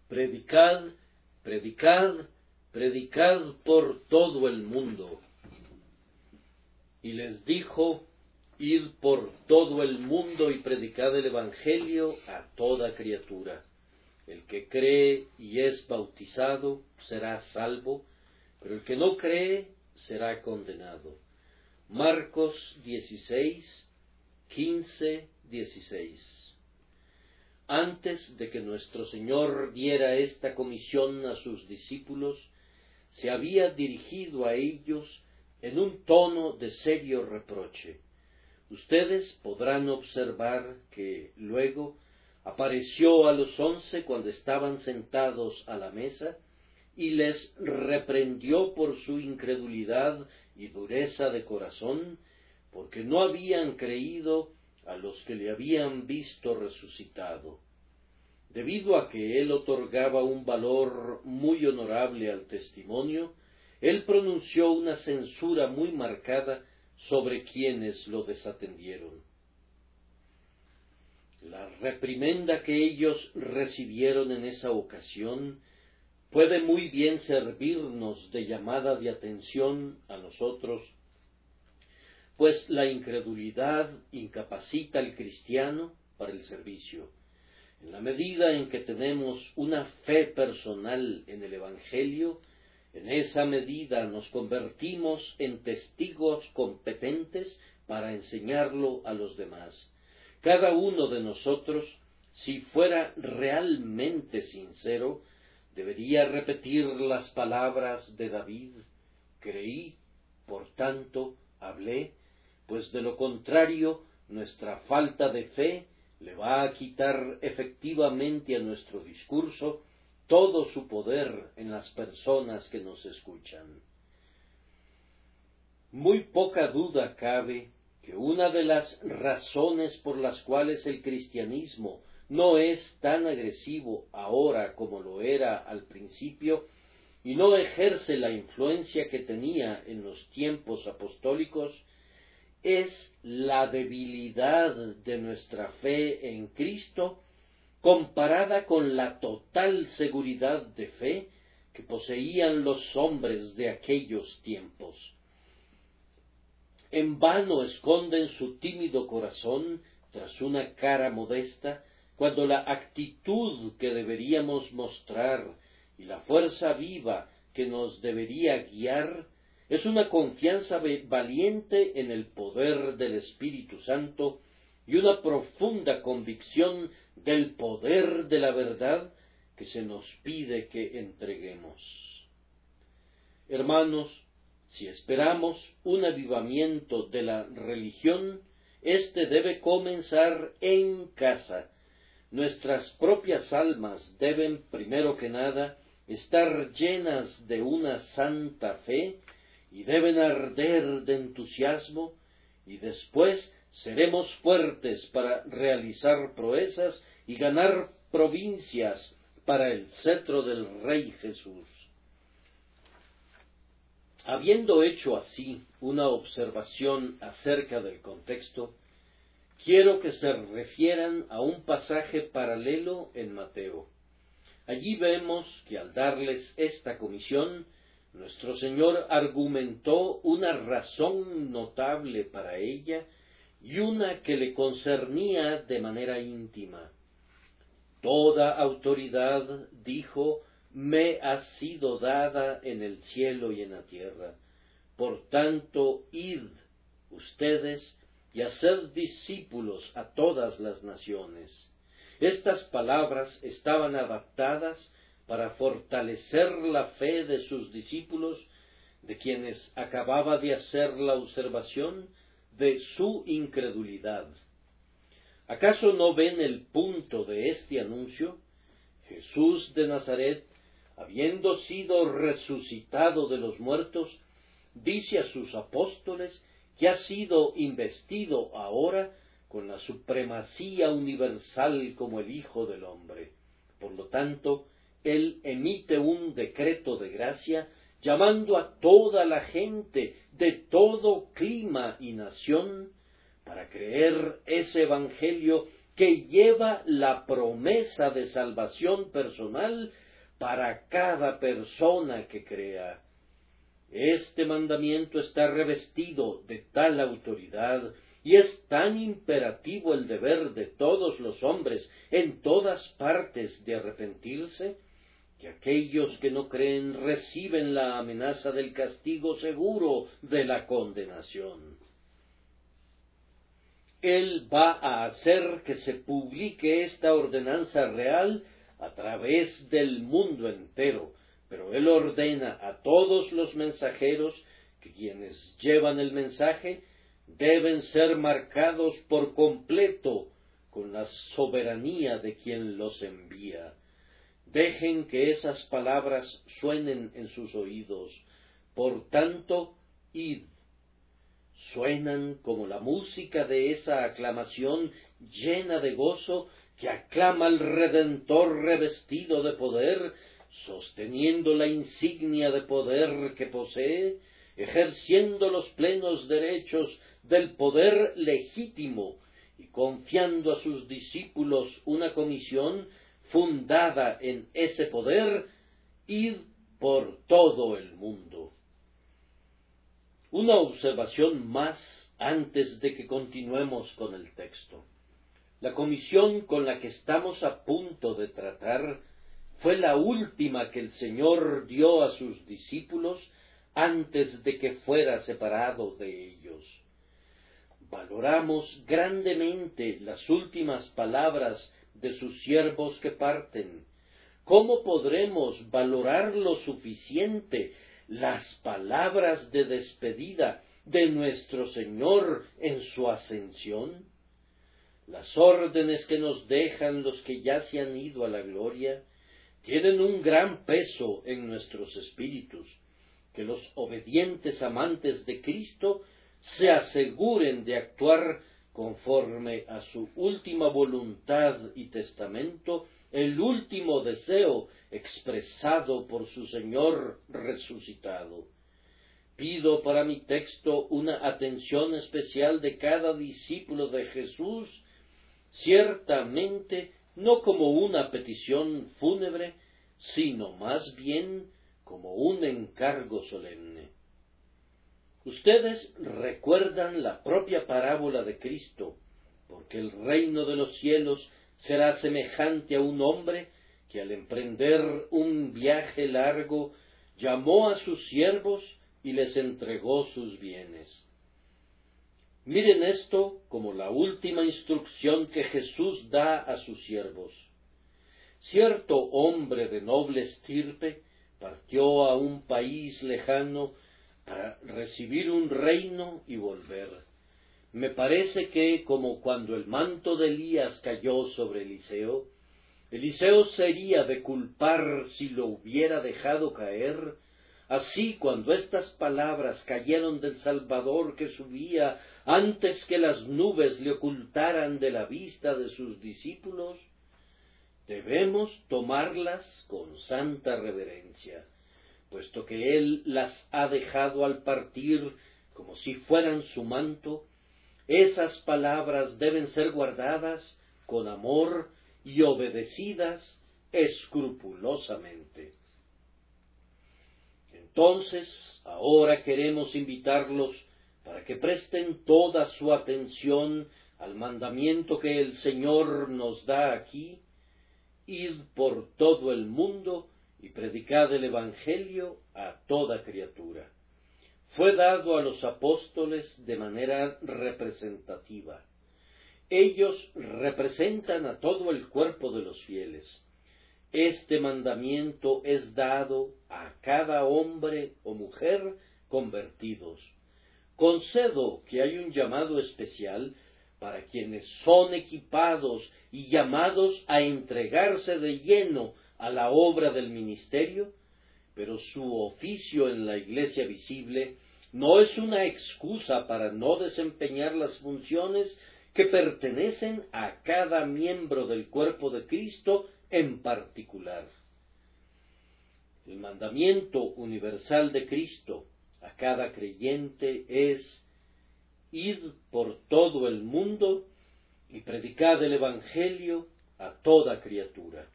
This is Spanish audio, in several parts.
Predicad, predicad, predicad por todo el mundo. Y les dijo, id por todo el mundo y predicad el Evangelio a toda criatura. El que cree y es bautizado será salvo, pero el que no cree será condenado. Marcos 16, 15, 16. Antes de que nuestro Señor diera esta comisión a sus discípulos, se había dirigido a ellos en un tono de serio reproche. Ustedes podrán observar que luego apareció a los 11 cuando estaban sentados a la mesa y les reprendió por su incredulidad y dureza de corazón, porque no habían creído a los que le habían visto resucitado. Debido a que él otorgaba un valor muy honorable al testimonio, él pronunció una censura muy marcada sobre quienes lo desatendieron. La reprimenda que ellos recibieron en esa ocasión puede muy bien servirnos de llamada de atención a nosotros, pues la incredulidad incapacita al cristiano para el servicio. En la medida en que tenemos una fe personal en el Evangelio, en esa medida nos convertimos en testigos competentes para enseñarlo a los demás. Cada uno de nosotros, si fuera realmente sincero, debería repetir las palabras de David: creí, por tanto hablé, pues de lo contrario nuestra falta de fe le va a quitar efectivamente a nuestro discurso todo su poder en las personas que nos escuchan. Muy poca duda cabe que una de las razones por las cuales el cristianismo no es tan agresivo ahora como lo era al principio y no ejerce la influencia que tenía en los tiempos apostólicos es la debilidad de nuestra fe en Cristo comparada con la total seguridad de fe que poseían los hombres de aquellos tiempos. En vano esconden su tímido corazón tras una cara modesta, cuando la actitud que deberíamos mostrar y la fuerza viva que nos debería guiar es una confianza valiente en el poder del Espíritu Santo y una profunda convicción del poder de la verdad que se nos pide que entreguemos. Hermanos, si esperamos un avivamiento de la religión, éste debe comenzar en casa. Nuestras propias almas deben, primero que nada, estar llenas de una santa fe y deben arder de entusiasmo, y después seremos fuertes para realizar proezas y ganar provincias para el cetro del Rey Jesús. Habiendo hecho así una observación acerca del contexto, quiero que se refieran a un pasaje paralelo en Mateo. Allí vemos que al darles esta comisión, nuestro Señor argumentó una razón notable para ella y una que le concernía de manera íntima. Toda autoridad, dijo, me ha sido dada en el cielo y en la tierra. Por tanto, id ustedes y haced discípulos a todas las naciones. Estas palabras estaban adaptadas para fortalecer la fe de sus discípulos, de quienes acababa de hacer la observación de su incredulidad. ¿Acaso no ven el punto de este anuncio? Jesús de Nazaret, habiendo sido resucitado de los muertos, dice a sus apóstoles que ha sido investido ahora con la supremacía universal como el Hijo del Hombre. Por lo tanto, Él emite un decreto de gracia llamando a toda la gente de todo clima y nación para creer ese evangelio que lleva la promesa de salvación personal para cada persona que crea. Este mandamiento está revestido de tal autoridad y es tan imperativo el deber de todos los hombres en todas partes de arrepentirse, que aquellos que no creen reciben la amenaza del castigo seguro de la condenación. Él va a hacer que se publique esta ordenanza real a través del mundo entero, pero Él ordena a todos los mensajeros que quienes llevan el mensaje deben ser marcados por completo con la soberanía de quien los envía. Dejen que esas palabras suenen en sus oídos. Por tanto, id. Suenan como la música de esa aclamación llena de gozo que aclama al Redentor revestido de poder, sosteniendo la insignia de poder que posee, ejerciendo los plenos derechos del poder legítimo y confiando a sus discípulos una comisión fundada en ese poder, id por todo el mundo. Una observación más antes de que continuemos con el texto. La comisión con la que estamos a punto de tratar fue la última que el Señor dio a sus discípulos antes de que fuera separado de ellos. Valoramos grandemente las últimas palabras de sus siervos que parten. ¿Cómo podremos valorar lo suficiente las palabras de despedida de nuestro Señor en su ascensión? Las órdenes que nos dejan los que ya se han ido a la gloria tienen un gran peso en nuestros espíritus. Que los obedientes amantes de Cristo se aseguren de actuar conforme a su última voluntad y testamento, el último deseo expresado por su Señor resucitado. Pido para mi texto una atención especial de cada discípulo de Jesús, ciertamente no como una petición fúnebre, sino más bien como un encargo solemne. Ustedes recuerdan la propia parábola de Cristo, porque el reino de los cielos será semejante a un hombre que al emprender un viaje largo llamó a sus siervos y les entregó sus bienes. Miren esto como la última instrucción que Jesús da a sus siervos. Cierto hombre de noble estirpe partió a un país lejano para recibir un reino y volver. Me parece que, como cuando el manto de Elías cayó sobre Eliseo, Eliseo sería de culpar si lo hubiera dejado caer. Así, cuando estas palabras cayeron del Salvador que subía antes que las nubes le ocultaran de la vista de sus discípulos, debemos tomarlas con santa reverencia, puesto que Él las ha dejado al partir como si fueran su manto. Esas palabras deben ser guardadas con amor y obedecidas escrupulosamente. Entonces, ahora queremos invitarlos para que presten toda su atención al mandamiento que el Señor nos da aquí: id por todo el mundo y predicad el Evangelio a toda criatura. Fue dado a los apóstoles de manera representativa. Ellos representan a todo el cuerpo de los fieles. Este mandamiento es dado a cada hombre o mujer convertidos. Concedo que hay un llamado especial para quienes son equipados y llamados a entregarse de lleno a la obra del ministerio, pero su oficio en la iglesia visible no es una excusa para no desempeñar las funciones que pertenecen a cada miembro del cuerpo de Cristo en particular. El mandamiento universal de Cristo a cada creyente es: id por todo el mundo y predicad el Evangelio a toda criatura.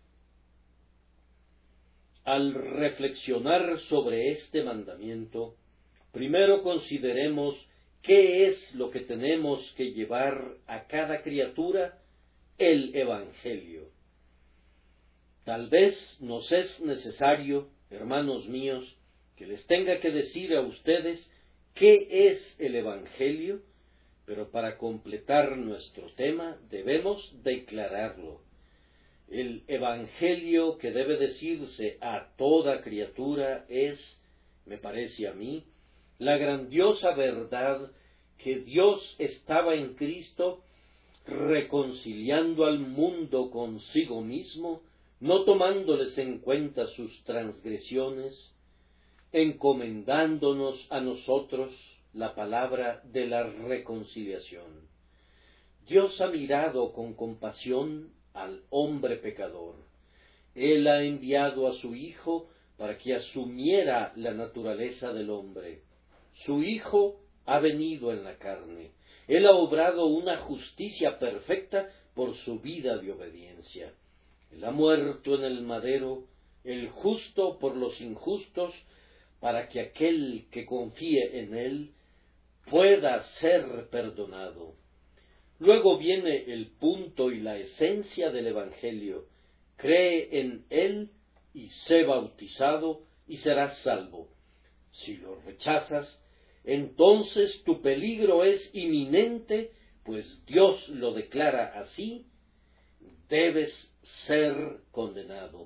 Al reflexionar sobre este mandamiento, primero consideremos qué es lo que tenemos que llevar a cada criatura: el Evangelio. Tal vez nos es necesario, hermanos míos, que les tenga que decir a ustedes qué es el Evangelio, pero para completar nuestro tema debemos declararlo. El Evangelio que debe decirse a toda criatura es, me parece a mí, la grandiosa verdad que Dios estaba en Cristo reconciliando al mundo consigo mismo, no tomándoles en cuenta sus transgresiones, encomendándonos a nosotros la palabra de la reconciliación. Dios ha mirado con compasión al hombre pecador. Él ha enviado a su Hijo para que asumiera la naturaleza del hombre. Su Hijo ha venido en la carne. Él ha obrado una justicia perfecta por su vida de obediencia. Él ha muerto en el madero, el justo por los injustos, para que aquel que confíe en Él pueda ser perdonado. Luego viene el punto y la esencia del Evangelio: cree en Él y sé bautizado y serás salvo. Si lo rechazas, entonces tu peligro es inminente, pues Dios lo declara así: debes ser condenado.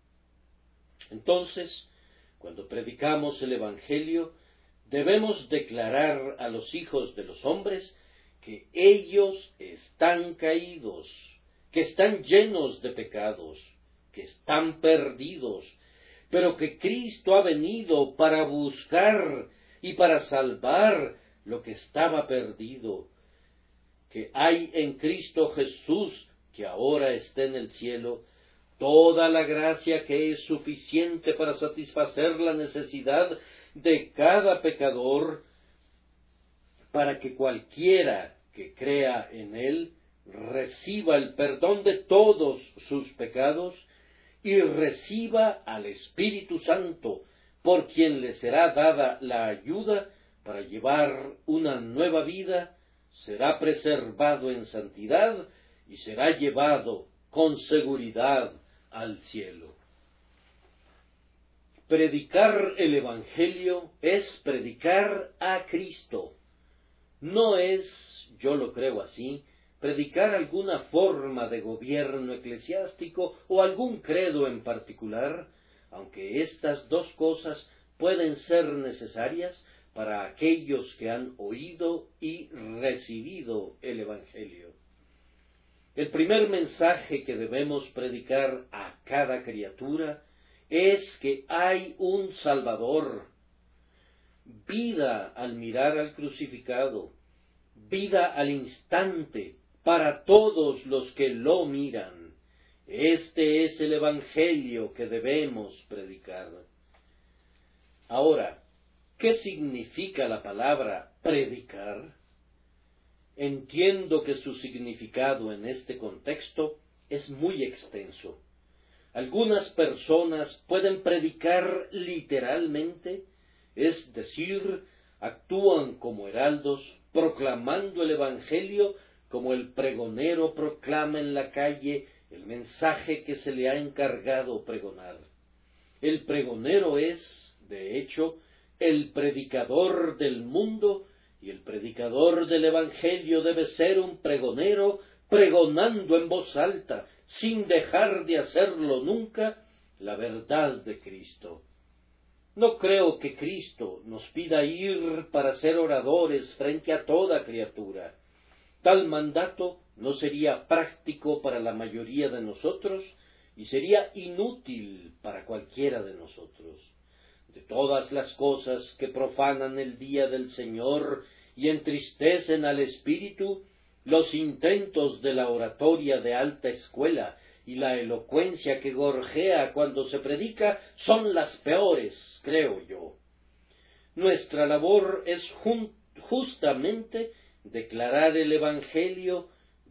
Entonces, cuando predicamos el Evangelio, debemos declarar a los hijos de los hombres que ellos están caídos, que están llenos de pecados, que están perdidos, pero que Cristo ha venido para buscar y para salvar lo que estaba perdido, que hay en Cristo Jesús, que ahora está en el cielo, toda la gracia que es suficiente para satisfacer la necesidad de cada pecador, para que cualquiera que crea en Él reciba el perdón de todos sus pecados y reciba al Espíritu Santo, por quien le será dada la ayuda para llevar una nueva vida, será preservado en santidad y será llevado con seguridad al cielo. Predicar el Evangelio es predicar a Cristo. No es, yo lo creo así, predicar alguna forma de gobierno eclesiástico o algún credo en particular, aunque estas dos cosas pueden ser necesarias para aquellos que han oído y recibido el Evangelio. El primer mensaje que debemos predicar a cada criatura es que hay un Salvador. Vida al mirar al crucificado, vida al instante para todos los que lo miran. Este es el Evangelio que debemos predicar. Ahora, ¿qué significa la palabra predicar? Entiendo que su significado en este contexto es muy extenso. Algunas personas pueden predicar literalmente, es decir, actúan como heraldos, proclamando el Evangelio como el pregonero proclama en la calle el mensaje que se le ha encargado pregonar. El pregonero es, de hecho, el predicador del mundo, y el predicador del Evangelio debe ser un pregonero pregonando en voz alta, sin dejar de hacerlo nunca, la verdad de Cristo. No creo que Cristo nos pida ir para ser oradores frente a toda criatura. Tal mandato no sería práctico para la mayoría de nosotros y sería inútil para cualquiera de nosotros. De todas las cosas que profanan el día del Señor y entristecen al espíritu, los intentos de la oratoria de alta escuela y la elocuencia que gorjea cuando se predica son las peores, creo yo. Nuestra labor es justamente declarar el Evangelio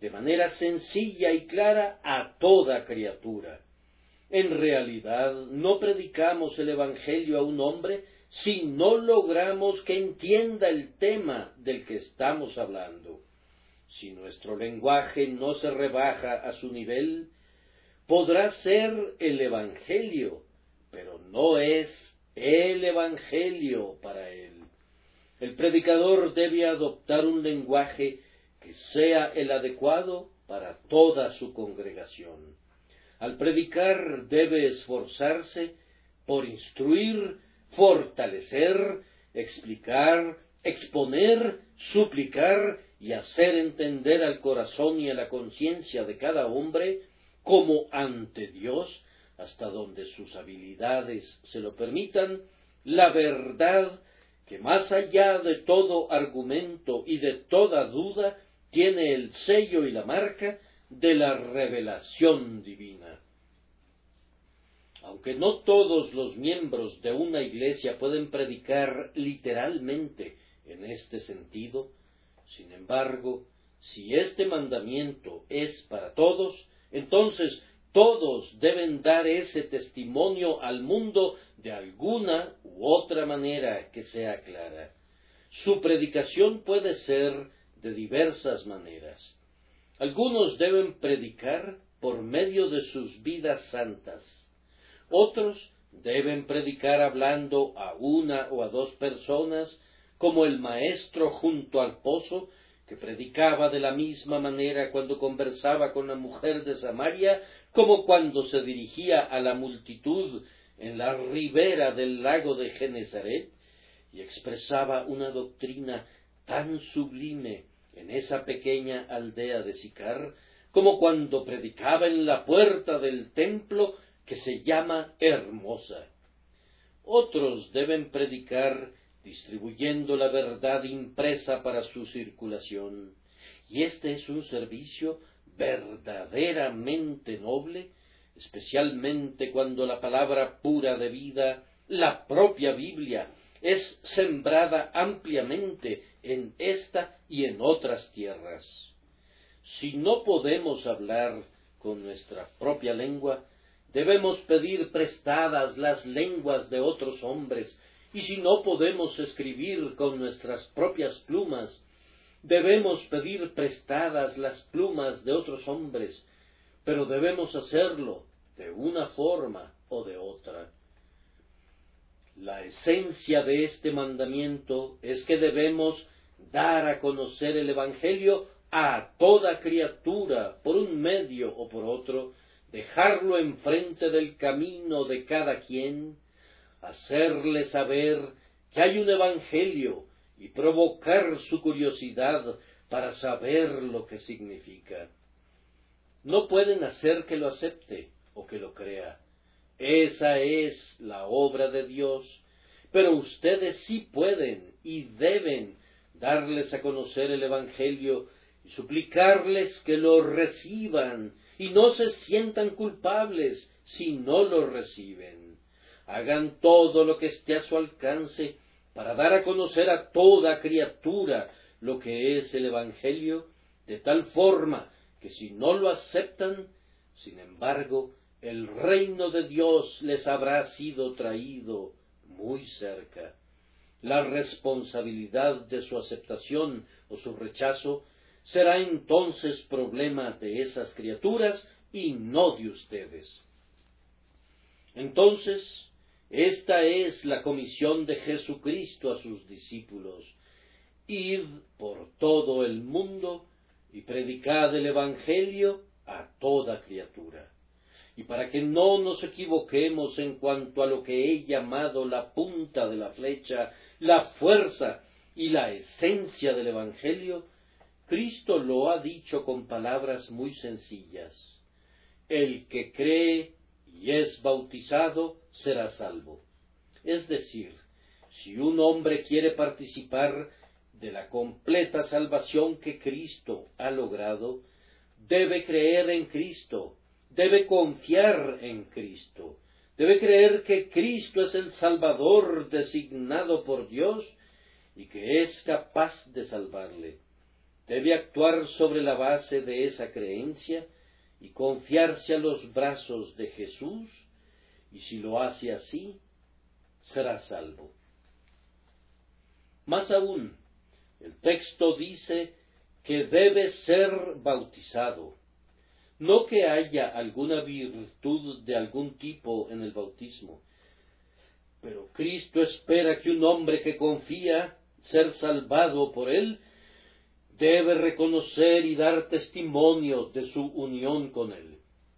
de manera sencilla y clara a toda criatura. En realidad, no predicamos el Evangelio a un hombre si no logramos que entienda el tema del que estamos hablando. Si nuestro lenguaje no se rebaja a su nivel, podrá ser el Evangelio, pero no es el Evangelio para él. El predicador debe adoptar un lenguaje que sea el adecuado para toda su congregación. Al predicar debe esforzarse por instruir, fortalecer, explicar, exponer, suplicar y hacer entender al corazón y a la conciencia de cada hombre, como ante Dios, hasta donde sus habilidades se lo permitan, la verdad que más allá de todo argumento y de toda duda tiene el sello y la marca de la revelación divina. Aunque no todos los miembros de una iglesia pueden predicar literalmente en este sentido, sin embargo, si este mandamiento es para todos, entonces todos deben dar ese testimonio al mundo de alguna u otra manera que sea clara. Su predicación puede ser de diversas maneras. Algunos deben predicar por medio de sus vidas santas. Otros deben predicar hablando a una o a dos personas, como el maestro junto al pozo, que predicaba de la misma manera cuando conversaba con la mujer de Samaria, como cuando se dirigía a la multitud en la ribera del lago de Genezaret, y expresaba una doctrina tan sublime en esa pequeña aldea de Sicar, como cuando predicaba en la puerta del templo que se llama Hermosa. Otros deben predicar distribuyendo la verdad impresa para su circulación, y este es un servicio verdaderamente noble, especialmente cuando la palabra pura de vida, la propia Biblia, es sembrada ampliamente en esta y en otras tierras. Si no podemos hablar con nuestra propia lengua, debemos pedir prestadas las lenguas de otros hombres, y si no podemos escribir con nuestras propias plumas, debemos pedir prestadas las plumas de otros hombres, pero debemos hacerlo de una forma o de otra. La esencia de este mandamiento es que debemos dar a conocer el Evangelio a toda criatura, por un medio o por otro, dejarlo enfrente del camino de cada quien, hacerle saber que hay un Evangelio y provocar su curiosidad para saber lo que significa. No pueden hacer que lo acepte o que lo crea. Esa es la obra de Dios, pero ustedes sí pueden y deben darles a conocer el Evangelio y suplicarles que lo reciban y no se sientan culpables si no lo reciben. Hagan todo lo que esté a su alcance para dar a conocer a toda criatura lo que es el Evangelio, de tal forma que si no lo aceptan, sin embargo, el reino de Dios les habrá sido traído muy cerca. La responsabilidad de su aceptación o su rechazo será entonces problema de esas criaturas y no de ustedes. Entonces, esta es la comisión de Jesucristo a sus discípulos: id por todo el mundo y predicad el Evangelio a toda criatura. Y para que no nos equivoquemos en cuanto a lo que he llamado la punta de la flecha, la fuerza y la esencia del Evangelio, Cristo lo ha dicho con palabras muy sencillas: el que cree y es bautizado será salvo. Es decir, si un hombre quiere participar de la completa salvación que Cristo ha logrado, debe creer en Cristo, debe confiar en Cristo, debe creer que Cristo es el Salvador designado por Dios y que es capaz de salvarle. debe actuar sobre la base de esa creencia y confiarse a los brazos de Jesús, y si lo hace así, será salvo. Más aún, el texto dice que debe ser bautizado, no que haya alguna virtud de algún tipo en el bautismo, pero Cristo espera que un hombre que confía ser salvado por él debe reconocer y dar testimonio de su unión con él.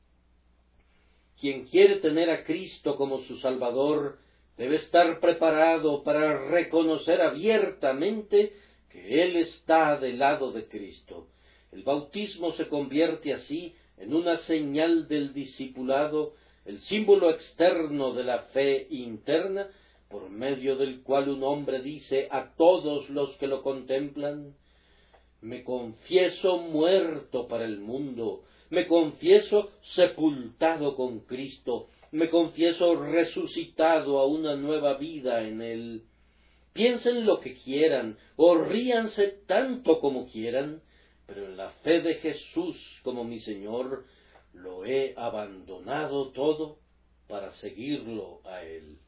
Quien quiere tener a Cristo como su Salvador debe estar preparado para reconocer abiertamente que Él está del lado de Cristo. El bautismo se convierte así en una señal del discipulado, el símbolo externo de la fe interna, por medio del cual un hombre dice a todos los que lo contemplan: me confieso muerto para el mundo, me confieso sepultado con Cristo, me confieso resucitado a una nueva vida en Él. Piensen lo que quieran, o ríanse tanto como quieran, pero en la fe de Jesús como mi Señor, lo he abandonado todo para seguirlo a Él.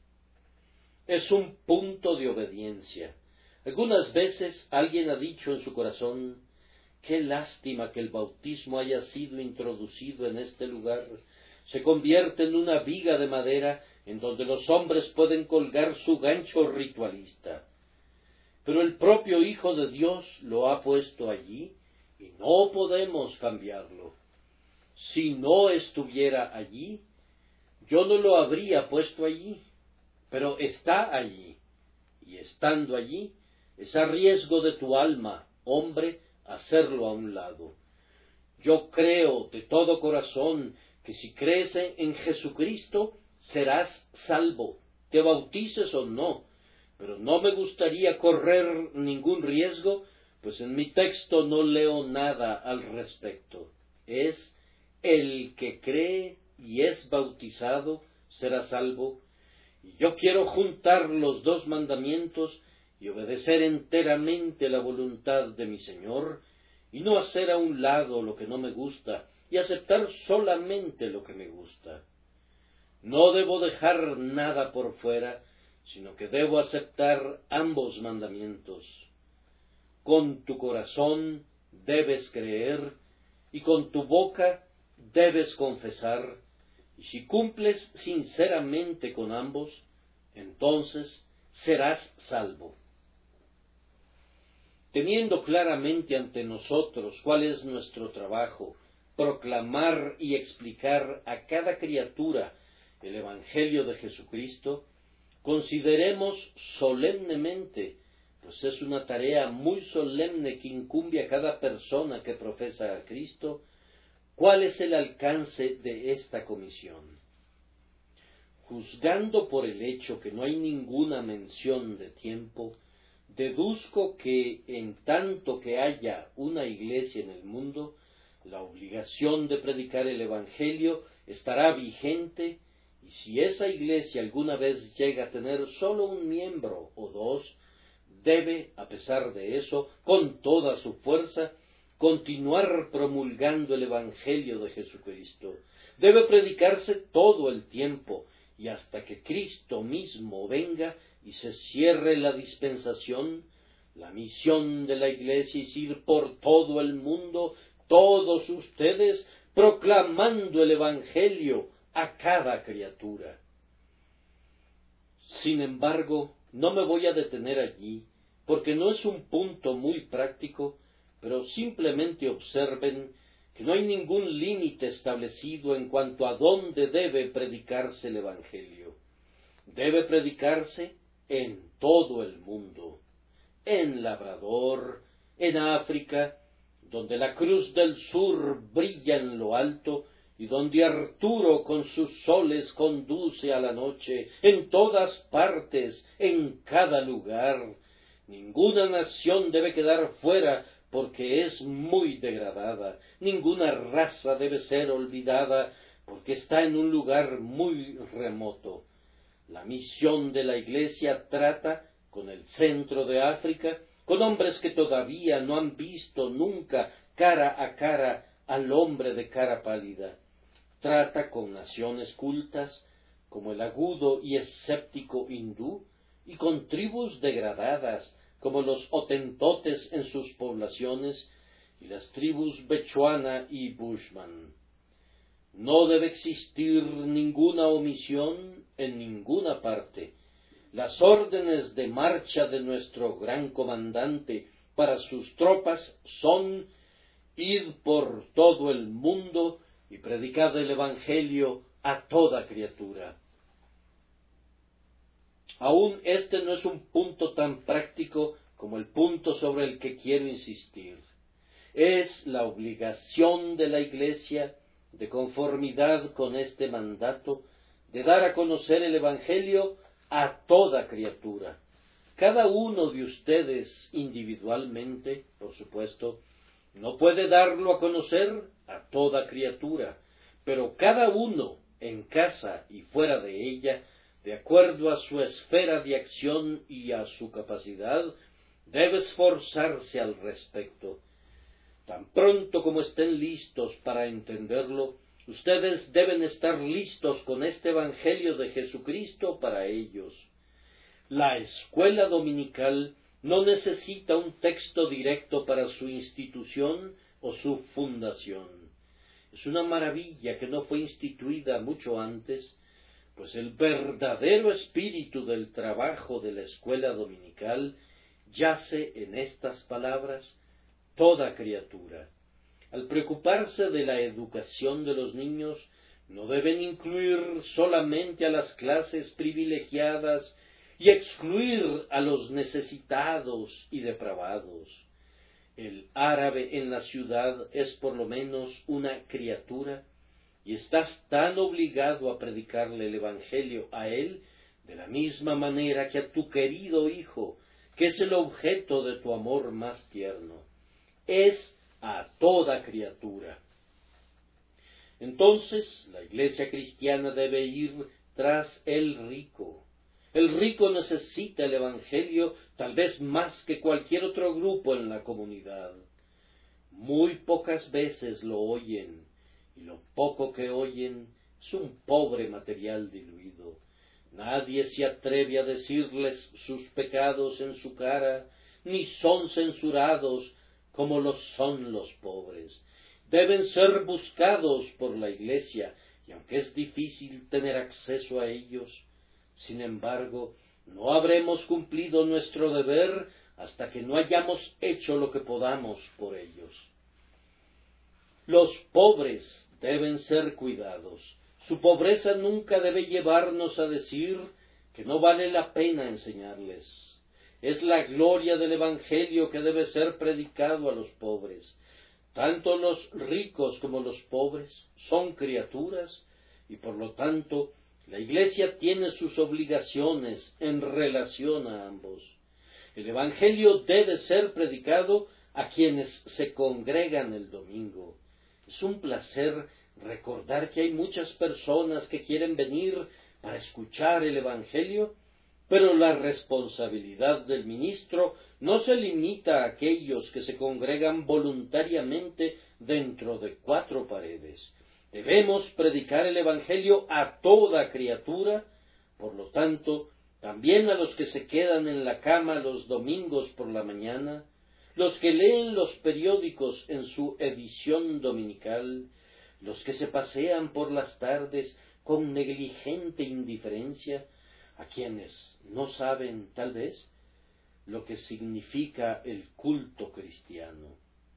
Es un punto de obediencia. Algunas veces alguien ha dicho en su corazón: qué lástima que el bautismo haya sido introducido en este lugar. Se convierte en una viga de madera en donde los hombres pueden colgar su gancho ritualista. Pero el propio Hijo de Dios lo ha puesto allí y no podemos cambiarlo. Si no estuviera allí, yo no lo habría puesto allí, pero está allí, y estando allí, es a riesgo de tu alma, hombre, hacerlo a un lado. Yo creo de todo corazón que si crees en Jesucristo, serás salvo, te bautices o no, pero no me gustaría correr ningún riesgo, pues en mi texto no leo nada al respecto. Es el que cree y es bautizado será salvo, y yo quiero juntar los dos mandamientos y obedecer enteramente la voluntad de mi Señor, y no hacer a un lado lo que no me gusta, y aceptar solamente lo que me gusta. No debo dejar nada por fuera, sino que debo aceptar ambos mandamientos. Con tu corazón debes creer, y con tu boca debes confesar, y si cumples sinceramente con ambos, entonces serás salvo. Teniendo claramente ante nosotros cuál es nuestro trabajo, proclamar y explicar a cada criatura el Evangelio de Jesucristo, consideremos solemnemente, pues es una tarea muy solemne que incumbe a cada persona que profesa a Cristo, cuál es el alcance de esta comisión. Juzgando por el hecho que no hay ninguna mención de tiempo, deduzco que en tanto que haya una iglesia en el mundo, la obligación de predicar el Evangelio estará vigente, y si esa iglesia alguna vez llega a tener solo un miembro o dos, debe, a pesar de eso, con toda su fuerza, continuar promulgando el Evangelio de Jesucristo. Debe predicarse todo el tiempo, y hasta que Cristo mismo venga y se cierre la dispensación. La misión de la Iglesia es ir por todo el mundo, todos ustedes, proclamando el Evangelio a cada criatura. Sin embargo, no me voy a detener allí, porque no es un punto muy práctico, pero simplemente observen que no hay ningún límite establecido en cuanto a dónde debe predicarse el Evangelio. Debe predicarse en todo el mundo, en Labrador, en África, donde la cruz del sur brilla en lo alto, y donde Arturo con sus soles conduce a la noche, en todas partes, en cada lugar. Ninguna nación debe quedar fuera porque es muy degradada, ninguna raza debe ser olvidada porque está en un lugar muy remoto. La misión de la Iglesia trata con el centro de África, con hombres que todavía no han visto nunca cara a cara al hombre de cara pálida. Trata con naciones cultas, como el agudo y escéptico hindú, y con tribus degradadas, como los hotentotes en sus poblaciones, y las tribus bechuana y bushman. No debe existir ninguna omisión en ninguna parte. Las órdenes de marcha de nuestro gran comandante para sus tropas son: id por todo el mundo y predicad el Evangelio a toda criatura. Aún este no es un punto tan práctico como el punto sobre el que quiero insistir. Es la obligación de la Iglesia, de conformidad con este mandato, de dar a conocer el Evangelio a toda criatura. Cada uno de ustedes individualmente, por supuesto, no puede darlo a conocer a toda criatura, pero cada uno, en casa y fuera de ella, de acuerdo a su esfera de acción y a su capacidad, debe esforzarse al respecto. Tan pronto como estén listos para entenderlo, ustedes deben estar listos con este Evangelio de Jesucristo para ellos. La escuela dominical no necesita un texto directo para su institución o su fundación. Es una maravilla que no fue instituida mucho antes, pues el verdadero espíritu del trabajo de la escuela dominical yace en estas palabras: toda criatura. Al preocuparse de la educación de los niños, no deben incluir solamente a las clases privilegiadas y excluir a los necesitados y depravados. El árabe en la ciudad es por lo menos una criatura, y estás tan obligado a predicarle el Evangelio a él de la misma manera que a tu querido hijo, que es el objeto de tu amor más tierno. Es a toda criatura. Entonces, la Iglesia cristiana debe ir tras el rico. El rico necesita el Evangelio tal vez más que cualquier otro grupo en la comunidad. Muy pocas veces lo oyen, y lo poco que oyen es un pobre material diluido. Nadie se atreve a decirles sus pecados en su cara, ni son censurados como lo son los pobres. Deben ser buscados por la Iglesia, y aunque es difícil tener acceso a ellos, sin embargo, no habremos cumplido nuestro deber hasta que no hayamos hecho lo que podamos por ellos. Los pobres deben ser cuidados. Su pobreza nunca debe llevarnos a decir que no vale la pena enseñarles. Es la gloria del Evangelio que debe ser predicado a los pobres. Tanto los ricos como los pobres son criaturas, y por lo tanto la Iglesia tiene sus obligaciones en relación a ambos. El Evangelio debe ser predicado a quienes se congregan el domingo. Es un placer recordar que hay muchas personas que quieren venir para escuchar el Evangelio, pero la responsabilidad del ministro no se limita a aquellos que se congregan voluntariamente dentro de 4 paredes. Debemos predicar el Evangelio a toda criatura, por lo tanto, también a los que se quedan en la cama los domingos por la mañana, los que leen los periódicos en su edición dominical, los que se pasean por las tardes con negligente indiferencia, a quienes no saben, tal vez, lo que significa el culto cristiano.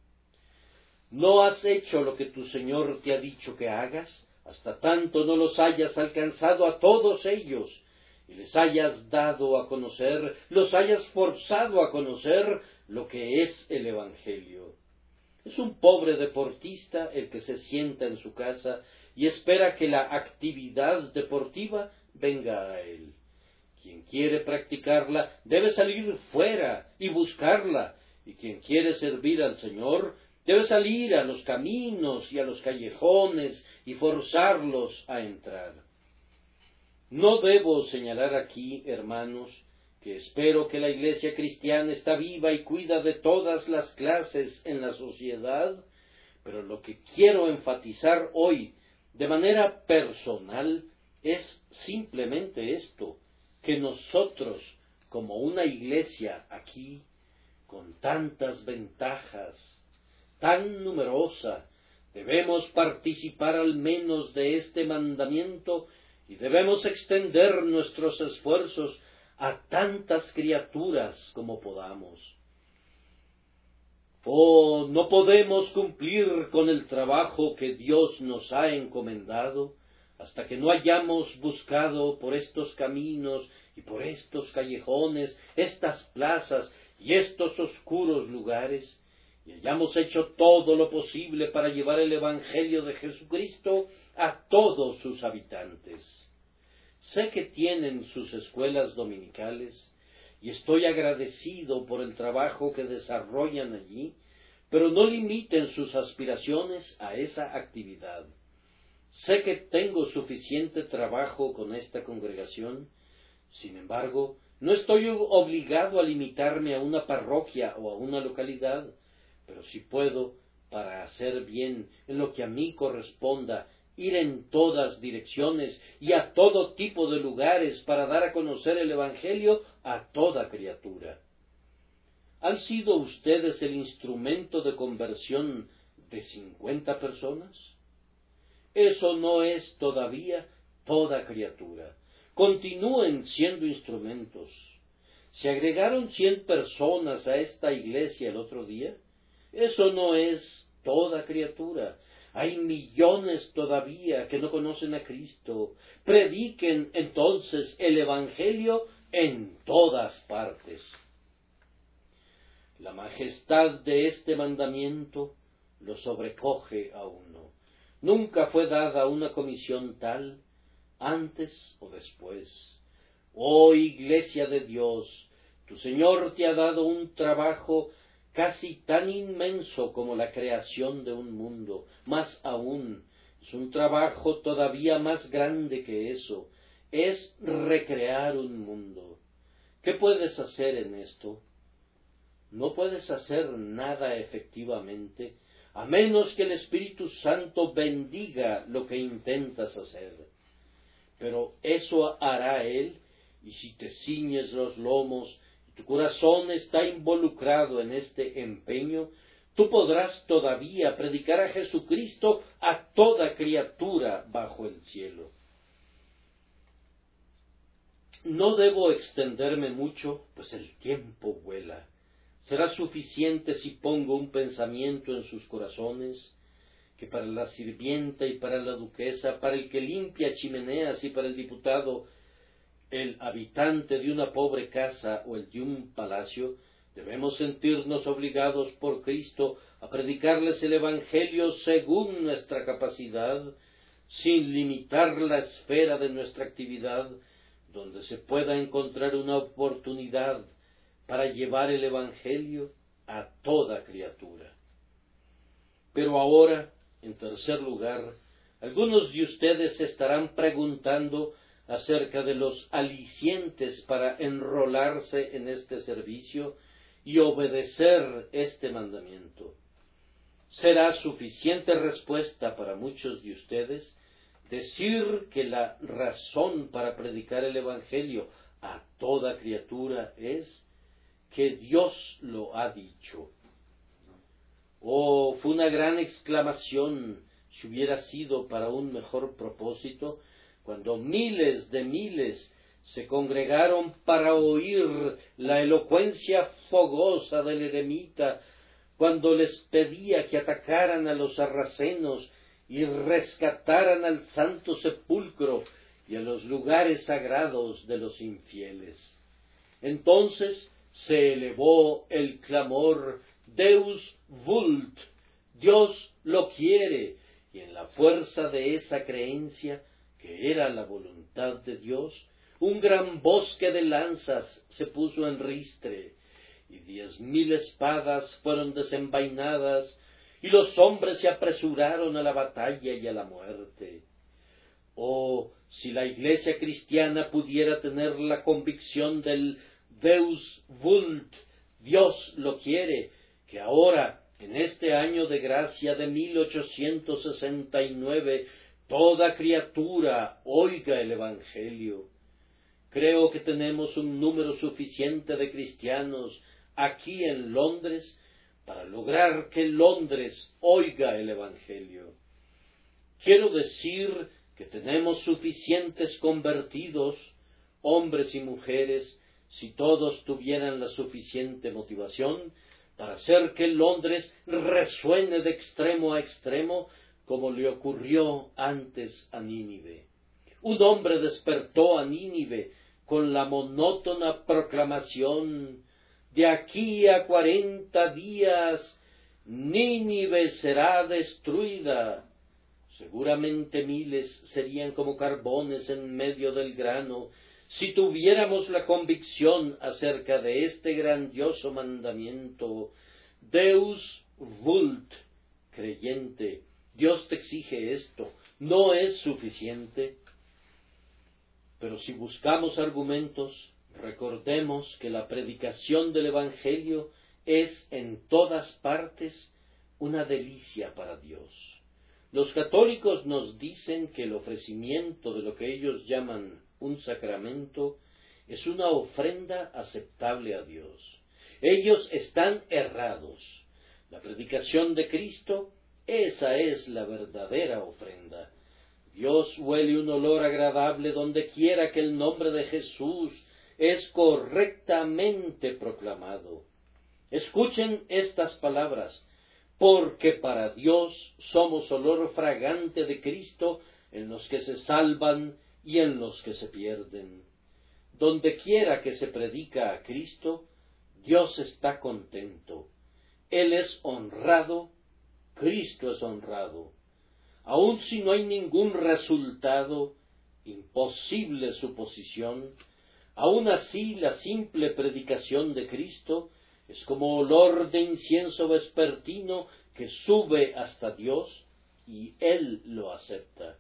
No has hecho lo que tu Señor te ha dicho que hagas, hasta tanto no los hayas alcanzado a todos ellos, y les hayas dado a conocer, los hayas forzado a conocer lo que es el Evangelio. Es un pobre deportista el que se sienta en su casa y espera que la actividad deportiva venga a él. Quien quiere practicarla debe salir fuera y buscarla, y quien quiere servir al Señor debe salir a los caminos y a los callejones y forzarlos a entrar. No debo señalar aquí, hermanos, que espero que la Iglesia cristiana está viva y cuida de todas las clases en la sociedad, pero lo que quiero enfatizar hoy de manera personal es simplemente esto, que nosotros, como una Iglesia aquí, con tantas ventajas, tan numerosa, debemos participar al menos de este mandamiento y debemos extender nuestros esfuerzos a tantas criaturas como podamos. Oh, no podemos cumplir con el trabajo que Dios nos ha encomendado hasta que no hayamos buscado por estos caminos y por estos callejones, estas plazas y estos oscuros lugares, y hayamos hecho todo lo posible para llevar el Evangelio de Jesucristo a todos sus habitantes. Sé que tienen sus escuelas dominicales, y estoy agradecido por el trabajo que desarrollan allí, pero no limiten sus aspiraciones a esa actividad. Sé que tengo suficiente trabajo con esta congregación, sin embargo, no estoy obligado a limitarme a una parroquia o a una localidad, pero si puedo, para hacer bien en lo que a mí corresponda, ir en todas direcciones y a todo tipo de lugares para dar a conocer el Evangelio a toda criatura. ¿Han sido ustedes el instrumento de conversión de 50 personas? Eso no es todavía toda criatura. Continúen siendo instrumentos. ¿Se agregaron 100 personas a esta iglesia el otro día? Eso no es toda criatura. Hay millones todavía que no conocen a Cristo. Prediquen entonces el Evangelio en todas partes. La majestad de este mandamiento lo sobrecoge a uno. Nunca fue dada una comisión tal, antes o después. Oh Iglesia de Dios, tu Señor te ha dado un trabajo casi tan inmenso como la creación de un mundo. Más aún, es un trabajo todavía más grande que eso. Es recrear un mundo. ¿Qué puedes hacer en esto? No puedes hacer nada efectivamente, a menos que el Espíritu Santo bendiga lo que intentas hacer. Pero eso hará Él, y si te ciñes los lomos y tu corazón está involucrado en este empeño, tú podrás todavía predicar a Jesucristo a toda criatura bajo el cielo. No debo extenderme mucho, pues el tiempo vuela. Será suficiente si pongo un pensamiento en sus corazones, que para la sirvienta y para la duquesa, para el que limpia chimeneas y para el diputado, el habitante de una pobre casa o el de un palacio, debemos sentirnos obligados por Cristo a predicarles el Evangelio según nuestra capacidad, sin limitar la esfera de nuestra actividad, donde se pueda encontrar una oportunidad para llevar el Evangelio a toda criatura. Pero ahora, en tercer lugar, algunos de ustedes se estarán preguntando acerca de los alicientes para enrolarse en este servicio y obedecer este mandamiento. Será suficiente respuesta para muchos de ustedes decir que la razón para predicar el Evangelio a toda criatura es que Dios lo ha dicho. Oh, fue una gran exclamación si hubiera sido para un mejor propósito, cuando miles de miles se congregaron para oír la elocuencia fogosa del eremita, cuando les pedía que atacaran a los sarracenos y rescataran al santo sepulcro y a los lugares sagrados de los infieles. Entonces se elevó el clamor Deus vult, Dios lo quiere, y en la fuerza de esa creencia, que era la voluntad de Dios, un gran bosque de lanzas se puso en ristre, y 10,000 espadas fueron desenvainadas, y los hombres se apresuraron a la batalla y a la muerte. Oh, si la Iglesia cristiana pudiera tener la convicción del Deus vult, Dios lo quiere, que ahora, en este año de gracia de 1869, toda criatura oiga el Evangelio. Creo que tenemos un número suficiente de cristianos aquí en Londres para lograr que Londres oiga el Evangelio. Quiero decir que tenemos suficientes convertidos, hombres y mujeres, si todos tuvieran la suficiente motivación para hacer que Londres resuene de extremo a extremo, como le ocurrió antes a Nínive. Un hombre despertó a Nínive con la monótona proclamación: de aquí a 40 días Nínive será destruida. Seguramente miles serían como carbones en medio del grano si tuviéramos la convicción acerca de este grandioso mandamiento. Deus vult, creyente, Dios te exige esto, ¿no es suficiente? Pero si buscamos argumentos, recordemos que la predicación del Evangelio es en todas partes una delicia para Dios. Los católicos nos dicen que el ofrecimiento de lo que ellos llaman un sacramento es una ofrenda aceptable a Dios. Ellos están errados. La predicación de Cristo, esa es la verdadera ofrenda. Dios huele un olor agradable donde quiera que el nombre de Jesús es correctamente proclamado. Escuchen estas palabras: porque para Dios somos olor fragante de Cristo en los que se salvan y en los que se pierden. Donde quiera que se predica a Cristo, Dios está contento. Él es honrado, Cristo es honrado. Aun si no hay ningún resultado, imposible suposición, aun así la simple predicación de Cristo es como olor de incienso vespertino que sube hasta Dios y Él lo acepta.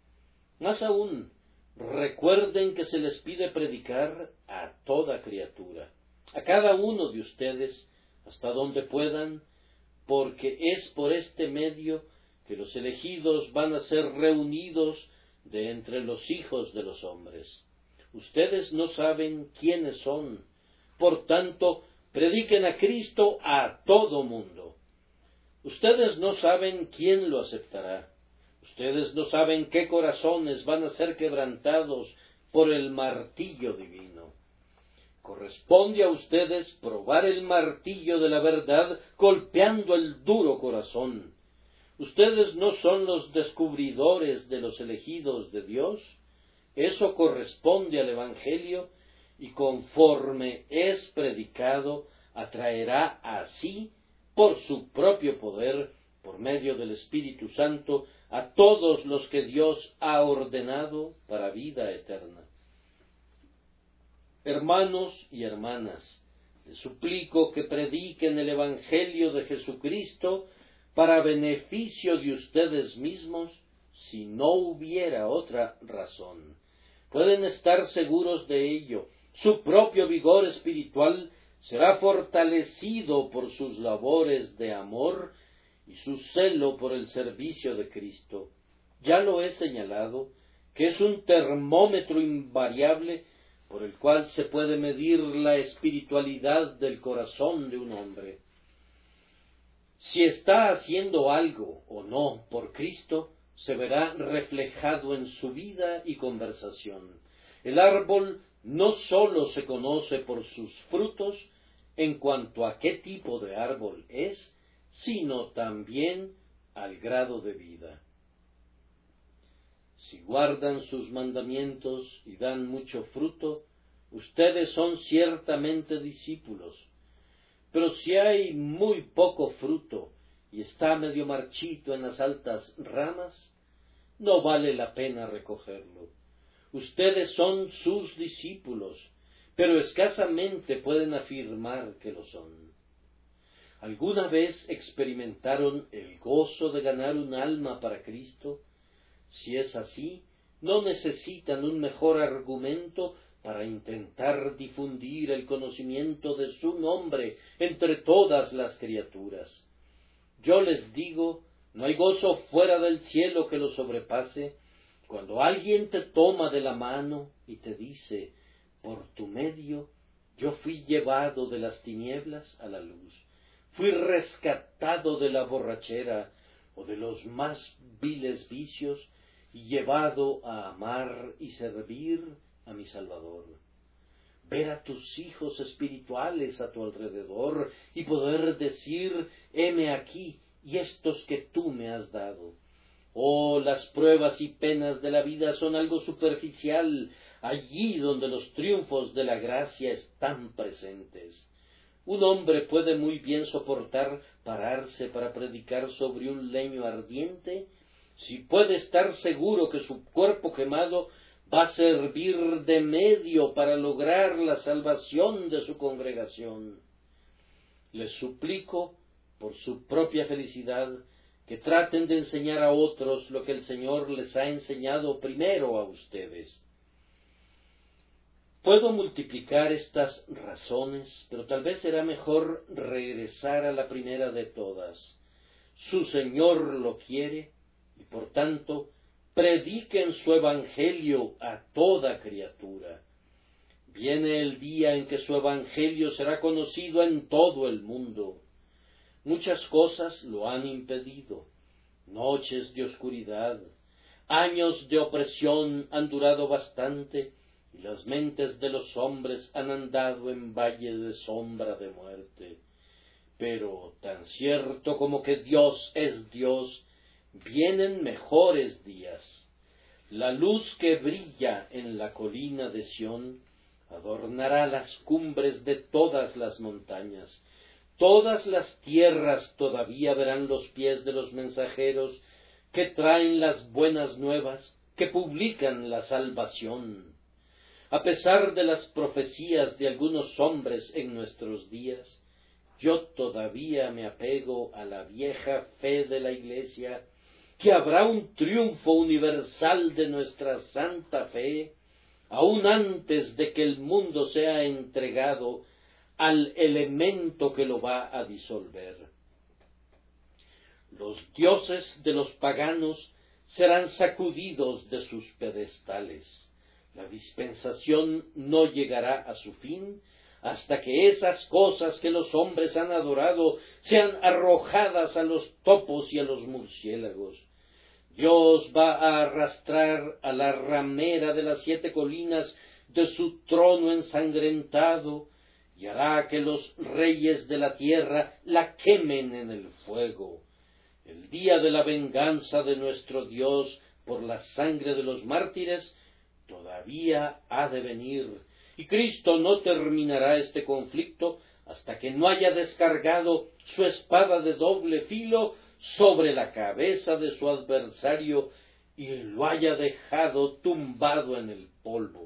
Más aún, recuerden que se les pide predicar a toda criatura, a cada uno de ustedes, hasta donde puedan, porque es por este medio que los elegidos van a ser reunidos de entre los hijos de los hombres. Ustedes no saben quiénes son, por tanto, prediquen a Cristo a todo mundo. Ustedes no saben quién lo aceptará. Ustedes no saben qué corazones van a ser quebrantados por el martillo divino. Corresponde a ustedes probar el martillo de la verdad golpeando el duro corazón. Ustedes no son los descubridores de los elegidos de Dios. Eso corresponde al Evangelio y conforme es predicado atraerá así por su propio poder, por medio del Espíritu Santo, a todos los que Dios ha ordenado para vida eterna. Hermanos y hermanas, les suplico que prediquen el Evangelio de Jesucristo para beneficio de ustedes mismos, si no hubiera otra razón. Pueden estar seguros de ello. Su propio vigor espiritual será fortalecido por sus labores de amor y su celo por el servicio de Cristo. Ya lo he señalado, que es un termómetro invariable por el cual se puede medir la espiritualidad del corazón de un hombre. Si está haciendo algo o no por Cristo, se verá reflejado en su vida y conversación. El árbol no sólo se conoce por sus frutos en cuanto a qué tipo de árbol es, sino también al grado de vida. Si guardan sus mandamientos y dan mucho fruto, ustedes son ciertamente discípulos. Pero si hay muy poco fruto y está medio marchito en las altas ramas, no vale la pena recogerlo. Ustedes son sus discípulos, pero escasamente pueden afirmar que lo son. ¿Alguna vez experimentaron el gozo de ganar un alma para Cristo? Si es así, no necesitan un mejor argumento para intentar difundir el conocimiento de su nombre entre todas las criaturas. Yo les digo, no hay gozo fuera del cielo que lo sobrepase, cuando alguien te toma de la mano y te dice, por tu medio, yo fui llevado de las tinieblas a la luz, fui rescatado de la borrachera o de los más viles vicios y llevado a amar y servir a mi Salvador. Ver a tus hijos espirituales a tu alrededor y poder decir, heme aquí y estos que tú me has dado. Oh, las pruebas y penas de la vida son algo superficial, allí donde los triunfos de la gracia están presentes. Un hombre puede muy bien soportar pararse para predicar sobre un leño ardiente, si puede estar seguro que su cuerpo quemado va a servir de medio para lograr la salvación de su congregación. Les suplico, por su propia felicidad, que traten de enseñar a otros lo que el Señor les ha enseñado primero a ustedes. Puedo multiplicar estas razones, pero tal vez será mejor regresar a la primera de todas. Su Señor lo quiere, y por tanto, prediquen su evangelio a toda criatura. Viene el día en que su evangelio será conocido en todo el mundo. Muchas cosas lo han impedido. Noches de oscuridad, años de opresión han durado bastante, y las mentes de los hombres han andado en valle de sombra de muerte. Pero tan cierto como que Dios es Dios, vienen mejores días. La luz que brilla en la colina de Sión adornará las cumbres de todas las montañas. Todas las tierras todavía verán los pies de los mensajeros que traen las buenas nuevas, que publican la salvación. A pesar de las profecías de algunos hombres en nuestros días, yo todavía me apego a la vieja fe de la Iglesia, que habrá un triunfo universal de nuestra santa fe, aun antes de que el mundo sea entregado al elemento que lo va a disolver. Los dioses de los paganos serán sacudidos de sus pedestales. La dispensación no llegará a su fin hasta que esas cosas que los hombres han adorado sean arrojadas a los topos y a los murciélagos. Dios va a arrastrar a la ramera de las 7 colinas de su trono ensangrentado y hará que los reyes de la tierra la quemen en el fuego. El día de la venganza de nuestro Dios por la sangre de los mártires todavía ha de venir, y Cristo no terminará este conflicto hasta que no haya descargado su espada de doble filo sobre la cabeza de su adversario y lo haya dejado tumbado en el polvo.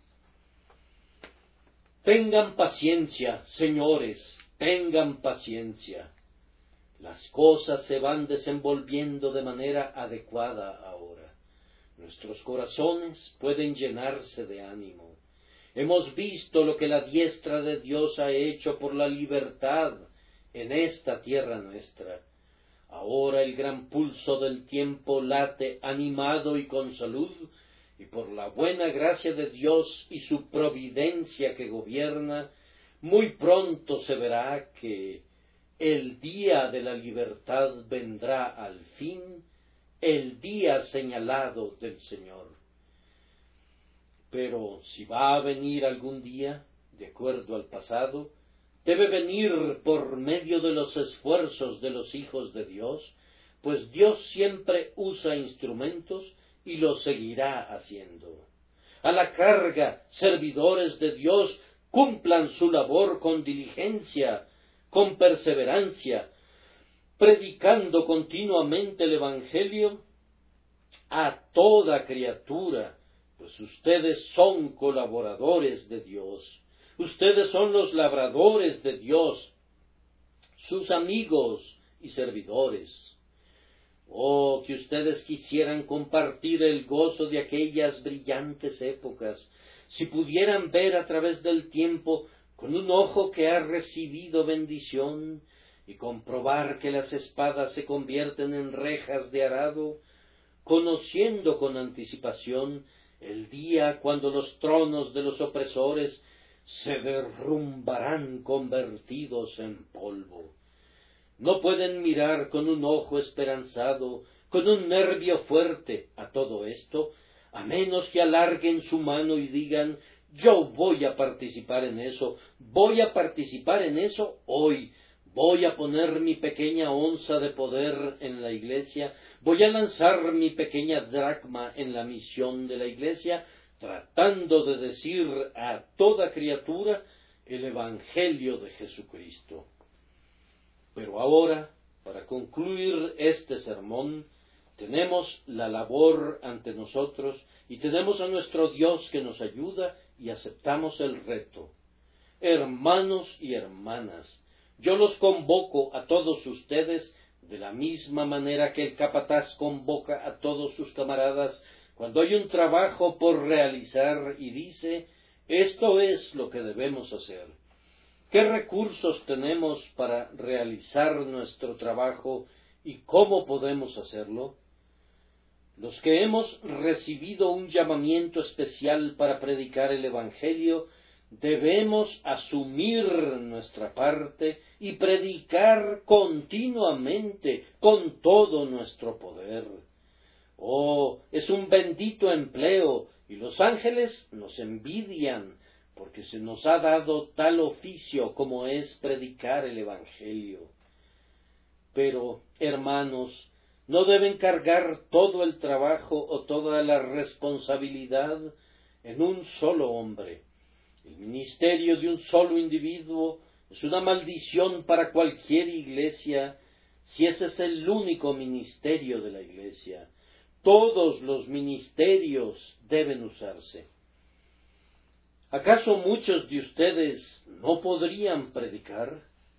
Tengan paciencia, señores, tengan paciencia. Las cosas se van desenvolviendo de manera adecuada ahora. Nuestros corazones pueden llenarse de ánimo. Hemos visto lo que la diestra de Dios ha hecho por la libertad en esta tierra nuestra. Ahora el gran pulso del tiempo late animado y con salud, y por la buena gracia de Dios y su providencia que gobierna, muy pronto se verá que el día de la libertad vendrá al fin, el día señalado del Señor. Pero si va a venir algún día, de acuerdo al pasado, debe venir por medio de los esfuerzos de los hijos de Dios, pues Dios siempre usa instrumentos y lo seguirá haciendo. A la carga, servidores de Dios, cumplan su labor con diligencia, con perseverancia, predicando continuamente el Evangelio a toda criatura, pues ustedes son colaboradores de Dios. Ustedes son los labradores de Dios, sus amigos y servidores. Oh, que ustedes quisieran compartir el gozo de aquellas brillantes épocas. si pudieran ver a través del tiempo con un ojo que ha recibido bendición y comprobar que las espadas se convierten en rejas de arado, conociendo con anticipación el día cuando los tronos de los opresores se derrumbarán convertidos en polvo. No pueden mirar con un ojo esperanzado, con un nervio fuerte a todo esto, a menos que alarguen su mano y digan: yo voy a participar en eso hoy, voy a poner mi pequeña onza de poder en la Iglesia, voy a lanzar mi pequeña dracma en la misión de la Iglesia, tratando de decir a toda criatura el Evangelio de Jesucristo. Pero ahora, para concluir este sermón, tenemos la labor ante nosotros y tenemos a nuestro Dios que nos ayuda y aceptamos el reto. Hermanos y hermanas, yo los convoco a todos ustedes de la misma manera que el capataz convoca a todos sus camaradas cuando hay un trabajo por realizar y dice: esto es lo que debemos hacer. ¿Qué recursos tenemos para realizar nuestro trabajo y cómo podemos hacerlo? Los que hemos recibido un llamamiento especial para predicar el Evangelio, debemos asumir nuestra parte y predicar continuamente con todo nuestro poder. Oh, es un bendito empleo, y los ángeles nos envidian, porque se nos ha dado tal oficio como es predicar el Evangelio. Pero, hermanos, no deben cargar todo el trabajo o toda la responsabilidad en un solo hombre. El ministerio de un solo individuo es una maldición para cualquier iglesia, si ese es el único ministerio de la iglesia. Todos los ministerios deben usarse. ¿Acaso muchos de ustedes no podrían predicar?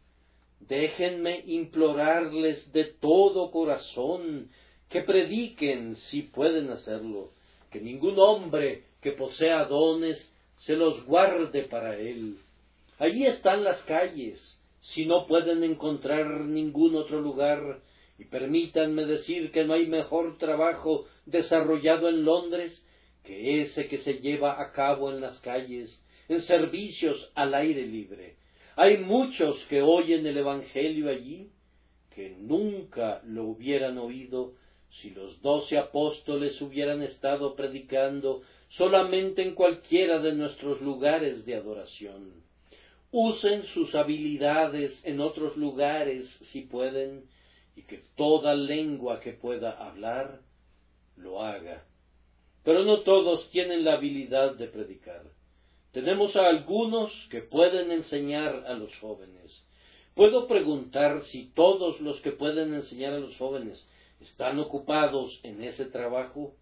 Déjenme implorarles de todo corazón que prediquen si pueden hacerlo, que ningún hombre que posea dones se los guarde para él. Allí están las calles, si no pueden encontrar ningún otro lugar, y permítanme decir que no hay mejor trabajo desarrollado en Londres que ese que se lleva a cabo en las calles, en servicios al aire libre. Hay muchos que oyen el Evangelio allí, que nunca lo hubieran oído si los 12 apóstoles hubieran estado predicando solamente en cualquiera de nuestros lugares de adoración. Usen sus habilidades en otros lugares si pueden, y que toda lengua que pueda hablar lo haga. Pero no todos tienen la habilidad de predicar. Tenemos a algunos que pueden enseñar a los jóvenes. ¿Puedo preguntar si todos los que pueden enseñar a los jóvenes están ocupados en ese trabajo?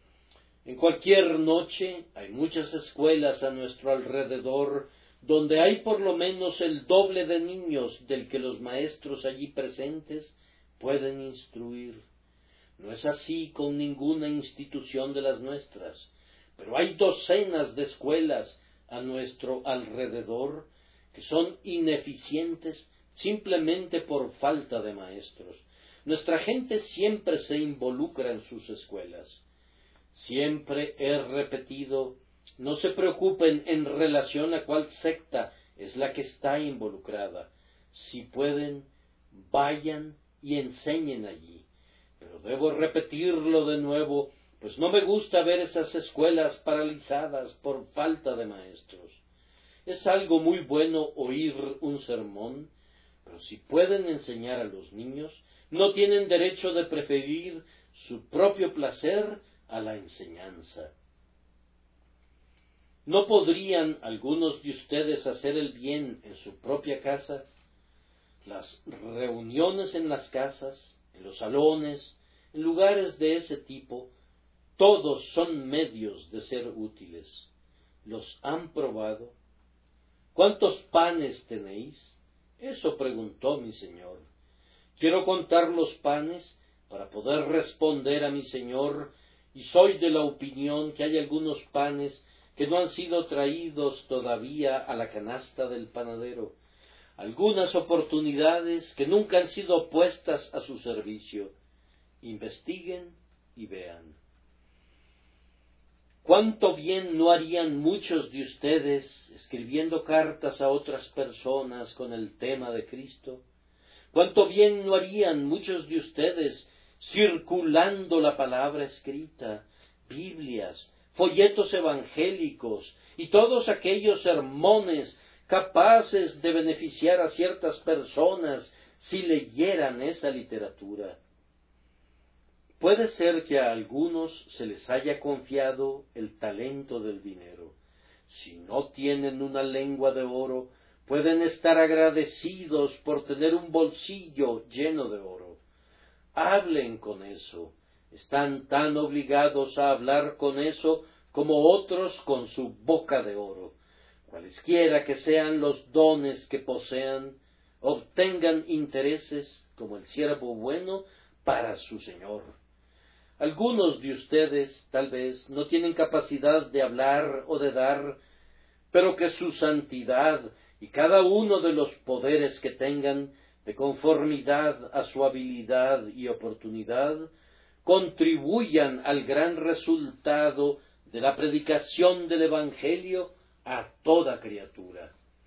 En cualquier noche hay muchas escuelas a nuestro alrededor donde hay por lo menos el doble de niños del que los maestros allí presentes pueden instruir. No es así con ninguna institución de las nuestras, pero hay docenas de escuelas a nuestro alrededor que son ineficientes simplemente por falta de maestros. Nuestra gente siempre se involucra en sus escuelas. Siempre he repetido: no se preocupen en relación a cuál secta es la que está involucrada. Si pueden, vayan y enseñen allí. Pero debo repetirlo de nuevo, pues no me gusta ver esas escuelas paralizadas por falta de maestros. Es algo muy bueno oír un sermón, pero si pueden enseñar a los niños, no tienen derecho de preferir su propio placer a la enseñanza. ¿No podrían algunos de ustedes hacer el bien en su propia casa? Las reuniones en las casas, en los salones, en lugares de ese tipo, todos son medios de ser útiles. ¿Los han probado? ¿Cuántos panes tenéis? Eso preguntó mi Señor. Quiero contar los panes para poder responder a mi Señor, y soy de la opinión que hay algunos panes que no han sido traídos todavía a la canasta del panadero, algunas oportunidades que nunca han sido puestas a su servicio. Investiguen y vean. ¿Cuánto bien no harían muchos de ustedes escribiendo cartas a otras personas con el tema de Cristo? ¿Cuánto bien no harían muchos de ustedes circulando la palabra escrita, Biblias, folletos evangélicos y todos aquellos sermones capaces de beneficiar a ciertas personas si leyeran esa literatura? Puede ser que a algunos se les haya confiado el talento del dinero. Si no tienen una lengua de oro, pueden estar agradecidos por tener un bolsillo lleno de oro. Hablen con eso. Están tan obligados a hablar con eso como otros con su boca de oro. Cualesquiera que sean los dones que posean, obtengan intereses como el siervo bueno para su Señor. Algunos de ustedes, tal vez, no tienen capacidad de hablar o de dar, pero que su santidad y cada uno de los poderes que tengan, de conformidad a su habilidad y oportunidad, contribuyan al gran resultado de la predicación del Evangelio a toda criatura.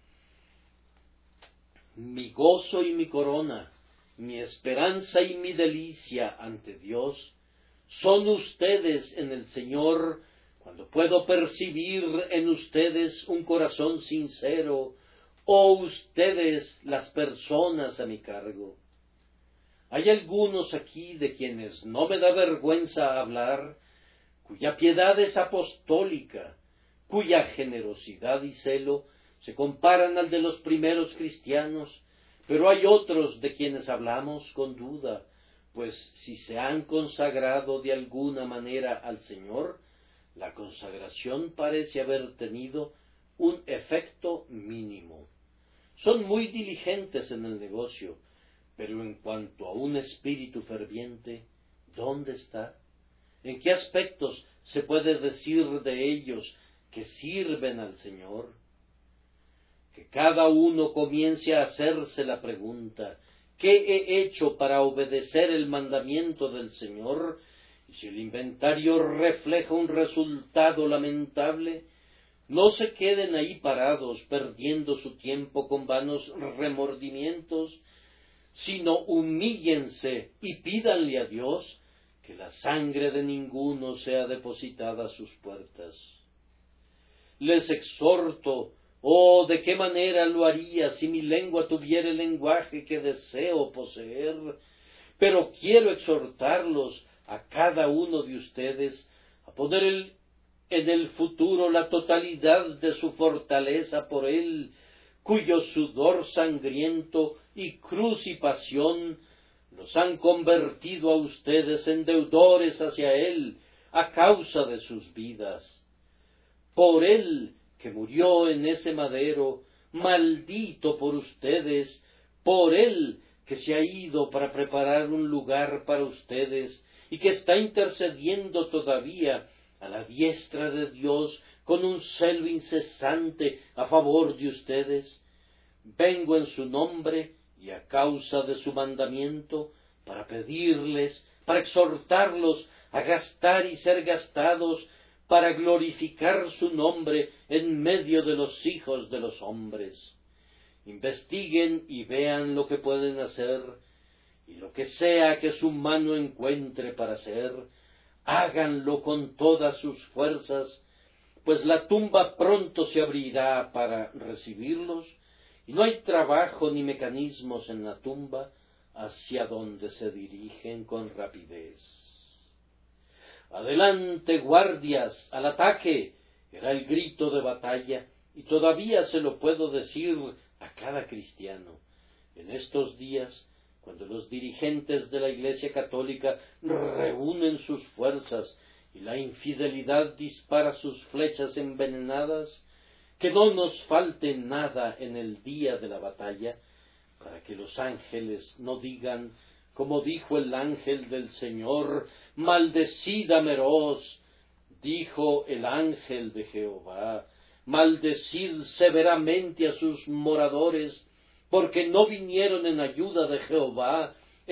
Mi gozo y mi corona, mi esperanza y mi delicia ante Dios, son ustedes en el Señor, cuando puedo percibir en ustedes un corazón sincero, o ustedes las personas a mi cargo. Hay algunos aquí de quienes no me da vergüenza hablar, cuya piedad es apostólica, cuya generosidad y celo se comparan al de los primeros cristianos, pero hay otros de quienes hablamos con duda, pues si se han consagrado de alguna manera al Señor, la consagración parece haber tenido un efecto mínimo. Son muy diligentes en el negocio, pero en cuanto a un espíritu ferviente, ¿dónde está? ¿En qué aspectos se puede decir de ellos que sirven al Señor? Que cada uno comience a hacerse la pregunta: ¿qué he hecho para obedecer el mandamiento del Señor? Y si el inventario refleja un resultado lamentable, no se queden ahí parados perdiendo su tiempo con vanos remordimientos, sino humíllense y pídanle a Dios que la sangre de ninguno sea depositada a sus puertas. Les exhorto, ¿de qué manera lo haría si mi lengua tuviera el lenguaje que deseo poseer? Pero quiero exhortarlos a cada uno de ustedes a poner en el futuro la totalidad de su fortaleza por Él, cuyo sudor sangriento y cruz y pasión los han convertido a ustedes en deudores hacia Él a causa de sus vidas. Por Él, que murió en ese madero, maldito por ustedes, por Él, que se ha ido para preparar un lugar para ustedes y que está intercediendo todavía a la diestra de Dios con un celo incesante a favor de ustedes. Vengo en su nombre y a causa de su mandamiento para pedirles, para exhortarlos a gastar y ser gastados, para glorificar su nombre en medio de los hijos de los hombres. Investiguen y vean lo que pueden hacer, y lo que sea que su mano encuentre para hacer, háganlo con todas sus fuerzas, pues la tumba pronto se abrirá para recibirlos, y no hay trabajo ni mecanismos en la tumba hacia donde se dirigen con rapidez. ¡Adelante, guardias! ¡Al ataque! Era el grito de batalla, y todavía se lo puedo decir a cada cristiano. En estos días, cuando los dirigentes de la Iglesia Católica reúnen sus fuerzas y la infidelidad dispara sus flechas envenenadas, que no nos falte nada en el día de la batalla, para que los ángeles no digan, como dijo el ángel del Señor: maldecid a Meroz, Dijo el ángel de Jehová: maldecid severamente a sus moradores, porque no vinieron en ayuda de Jehová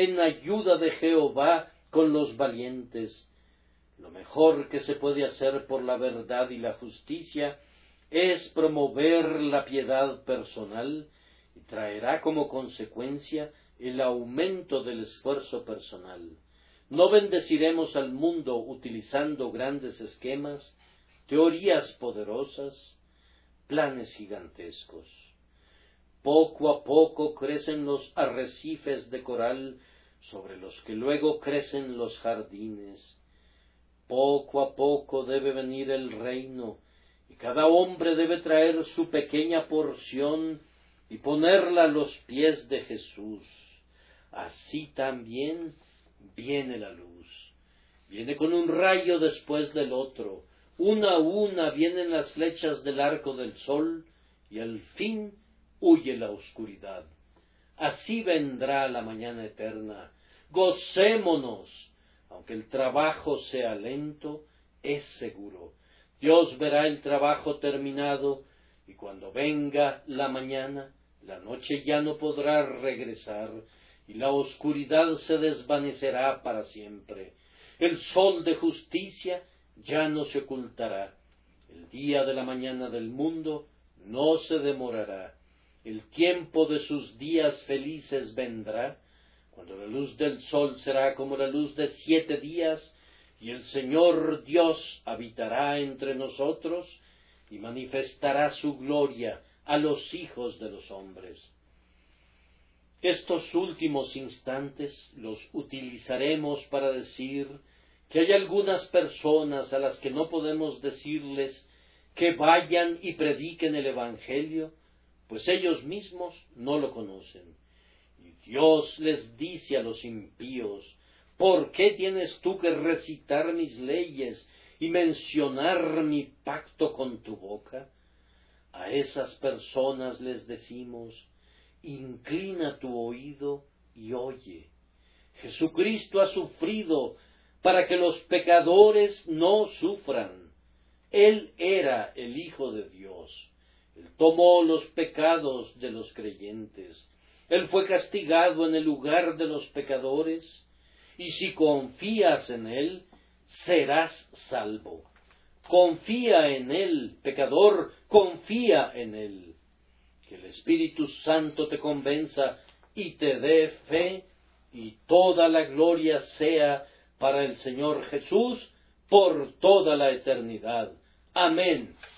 con los valientes. Lo mejor que se puede hacer por la verdad y la justicia es promover la piedad personal, y traerá como consecuencia el aumento del esfuerzo personal. No bendeciremos al mundo utilizando grandes esquemas, teorías poderosas, planes gigantescos. Poco a poco crecen los arrecifes de coral sobre los que luego crecen los jardines. Poco a poco debe venir el reino, y cada hombre debe traer su pequeña porción y ponerla a los pies de Jesús. Así también viene la luz. Viene con un rayo después del otro. Una a una vienen las flechas del arco del sol, y al fin huye la oscuridad. Así vendrá la mañana eterna. Gocémonos. Aunque el trabajo sea lento, es seguro. Dios verá el trabajo terminado, y cuando venga la mañana, la noche ya no podrá regresar, y la oscuridad se desvanecerá para siempre. El sol de justicia ya no se ocultará. El día de la mañana del mundo no se demorará. El tiempo de sus días felices vendrá, cuando la luz del sol será como la luz de 7 días, y el Señor Dios habitará entre nosotros, y manifestará su gloria a los hijos de los hombres. Estos últimos instantes los utilizaremos para decir que hay algunas personas a las que no podemos decirles que vayan y prediquen el Evangelio, pues ellos mismos no lo conocen. Y Dios les dice a los impíos: ¿por qué tienes tú que recitar mis leyes y mencionar mi pacto con tu boca? A esas personas les decimos: inclina tu oído y oye. Jesucristo ha sufrido para que los pecadores no sufran. Él era el Hijo de Dios. Él tomó los pecados de los creyentes. Él fue castigado en el lugar de los pecadores, y si confías en Él, serás salvo. Confía en Él, pecador, confía en Él. Que el Espíritu Santo te convenza y te dé fe, y toda la gloria sea para el Señor Jesús por toda la eternidad. Amén.